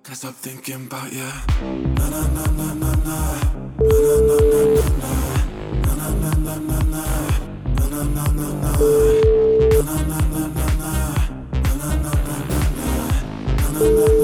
Can't stop thinking about you. Na na na na na na. Na na na na na na. Na na na na na na. Na na na na na. Na na na na na. Na na na na na. Na na na.